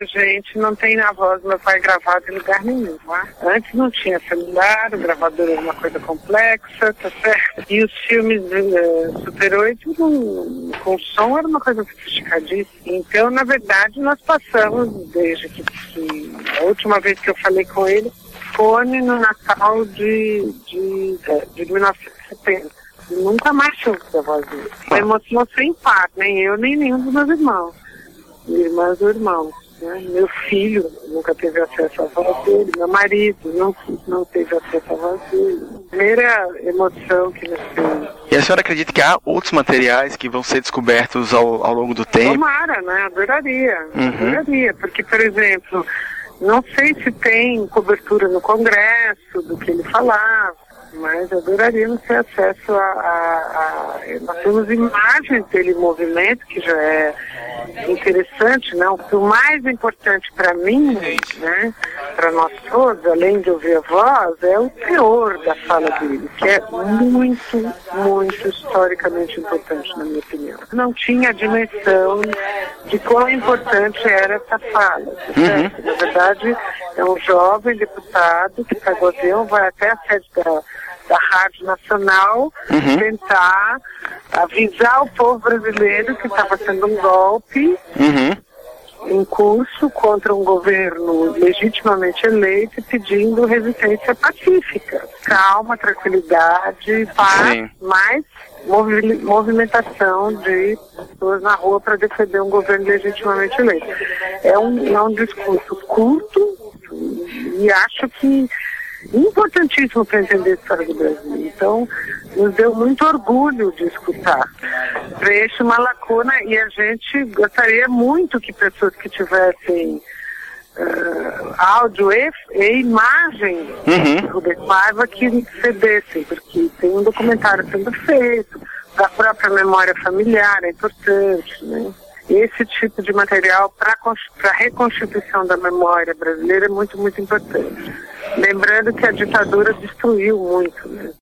Gente, não tem a voz do meu pai gravada em lugar nenhum, tá? Antes não tinha celular, o gravador era uma coisa complexa, tá certo? E os filmes Super 8 com som era uma coisa sofisticadíssima. Então, na verdade, nós passamos, desde que a última vez que eu falei com ele, fone no Natal de 1970. Nunca mais tinha ouvido a voz dele. A emoção sem par, nem eu, nem nenhum dos meus irmãos. Irmãs ou irmãos. Meu filho nunca teve acesso à voz dele, meu marido não teve acesso à voz dele. Primeira emoção que nós temos. E a senhora acredita que há outros materiais que vão ser descobertos ao longo do tempo? Tomara, né? Adoraria. Adoraria, porque, por exemplo, não sei se tem cobertura no Congresso do que ele falava, mas adoraríamos ter acesso nós temos imagens dele em movimento, que já é interessante, né? O mais importante para mim, né, para nós todos, além de ouvir a voz, é o teor da fala dele, que é muito, muito historicamente importante, na minha opinião. Não tinha a dimensão de quão importante era essa fala. Certo? Na verdade, é um jovem deputado que pega o avião, vai até a sede da Rádio Nacional, tentar avisar o povo brasileiro que estava sendo um golpe em curso contra um governo legitimamente eleito e pedindo resistência pacífica. Calma, tranquilidade, paz, mais movimentação de pessoas na rua para defender um governo legitimamente eleito. É um discurso curto e acho que importantíssimo para entender a história do Brasil. Então, nos deu muito orgulho de escutar. Preenche uma lacuna e a gente gostaria muito que pessoas que tivessem áudio e imagem do Rubens Paiva que cedessem, porque tem um documentário sendo feito, da própria memória familiar, é importante, né? Esse tipo de material para a reconstituição da memória brasileira é muito, muito importante. Lembrando que a ditadura destruiu muito, né?